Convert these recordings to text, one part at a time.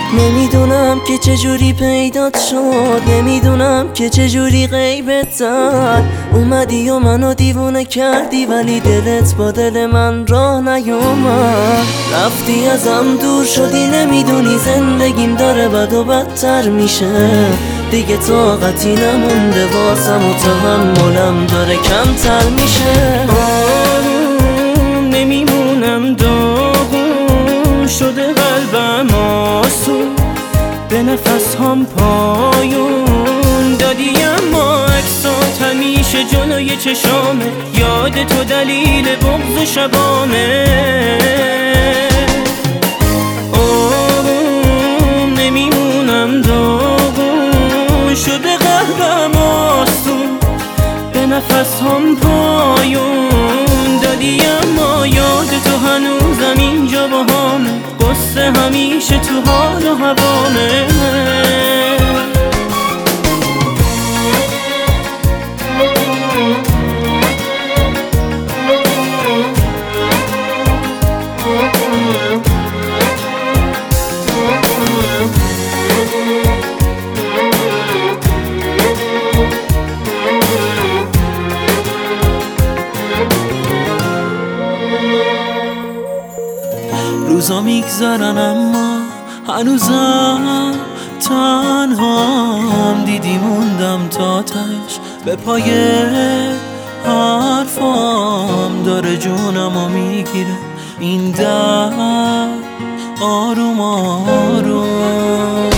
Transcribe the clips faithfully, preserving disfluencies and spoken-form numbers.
نمیدونم که چجوری پیدات شد، نمیدونم که چجوری غیبت زد. اومدی و منو دیوونه کردی ولی دلت با دل من راه نیومد. رفتی ازم دور شدی، نمیدونی زندگیم داره بد و بدتر میشه. دیگه طاقتی نمونده واسم و تحملم داره کمتر میشه. آروم نمیمونم، داغون شده قلبم آسون، به نفس هم پایون دادی اما عکسات همیشه جلوی چشامه. یاد تو دلیل بغض شبامه. آروم نمیمونم، داغون شده قلبم آسون، به نفس هم پایون دادی اما یاد تو هنوزم اینجا با همه. قصه همیشه تو حال و هوامه. روزا میگذرن اما هنوزم تنهام، دیدی موندم تا تش به پای حرفام. داره جونمو میگیره این در آروم آروم.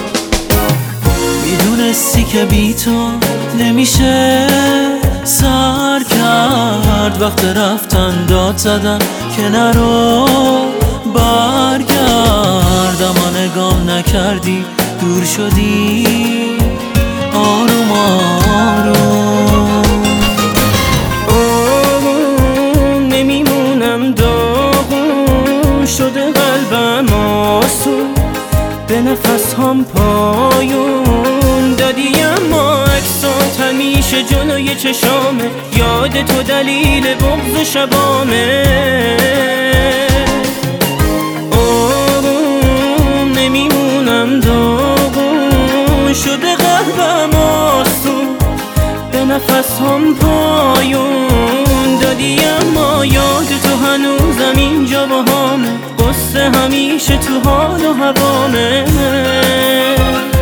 میدونستی که بی تو نمیشه سر کرد، وقت رفتن داد زدن که نرو برگرد. اما نگام نکردی دور شدی آروم آروم. آروم نمیمونم، داغون شده قلبم آسون، به نفس هم پایون دادی اما عکسات همیشه جلوی چشامه. یاد تو دلیل بغض شبامه. شده قلبم آسون، به نفس هم پایون دادی اما یاد تو هنوزم اینجا با همه. قصه همیشه تو حال و هوامه.